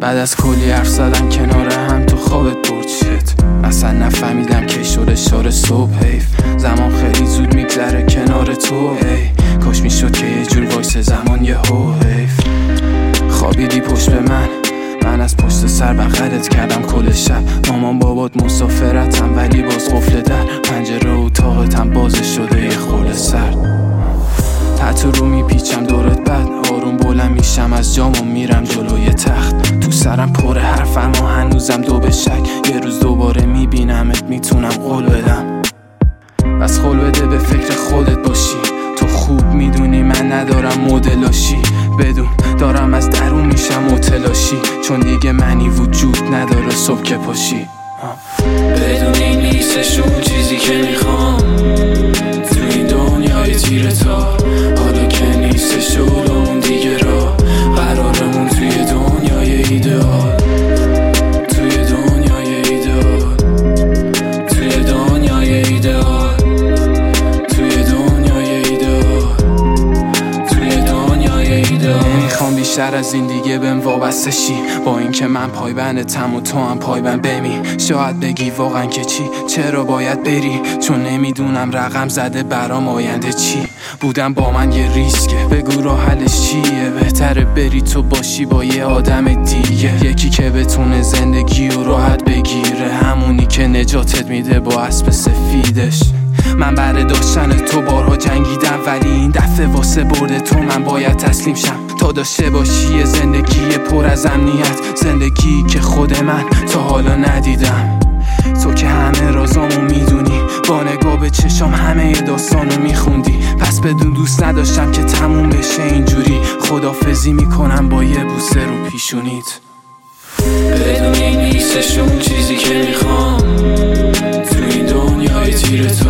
بعد از کلی حرف زدن کنار هم تو خوابت برد شد. اصلا نفهمیدم که شد اشاره صبح. حیف زمان خیلی زود میگذره کنار تو. ای کاش میشد که یه جور وایس زمان یهو. حیف خوابیدی پشت به من از پشت سر بغلت کردم کل شب. مامان بابات مسافرتم ولی باز قفل در. پنجره اتاقتم باز شده یه خورده سرد. حتی رو میپیچم دورت بعد آروم بلند میشم از جام و میرم جلوی تخت. تو سرم پر حرفم و هنوزم دو به شک. یه روز دوباره میبینمت میتونم قول بدم. بس قول بده به فکر خودت باشی. تو خوب میدونی من ندارم مدلاشی. بدون دارم از درون میشم متلاشی. چون دیگه منی وجود نداره صبح که پاشی. بدون این نیستش اون چیزی که میخوام تو این دنیای تیره تا. حالا که نیستش اون دیگه را قرارمون توی دنیای ایدئال. توی دنیای ایدئال. توی دنیای ایدئال. توی دنیای ایدئال. توی دنیای ایدئال. نمیخوام بیشتر از این دیگه بهم وابسته شی. با اینکه من پایبندتم و تو هم پایبند بمی. شاید بگی واقعا که چی چرا باید بری. چون نمیدونم رقم زده برام آینده چی. بودم با من یه ریسکه بگو راه حلش چیه. بهتره بری تو باشی با یه آدم دیگه. یکی که بتونه زندگی رو راحت بگیره. همونی که نجاتت میده با اسب سفیدش. من برای داشتن تو بارها جنگیدم ولی این دفعه واسه برد تو من باید تسلیم شم. تا داشته باشی یه زندگی پر از امنیت. زندگی که خود من تا حالا ندیدم. تو که همه رازامو میدونی. با نگاه به چشام همه داستانو میخوندی. پس بدون دوست نداشتم که تموم بشه اینجوری. خدافزی میکنم با یه بوسه رو پیشونیت. بدون این نیستش اون چیزی که میخوام تو این دنیای تیره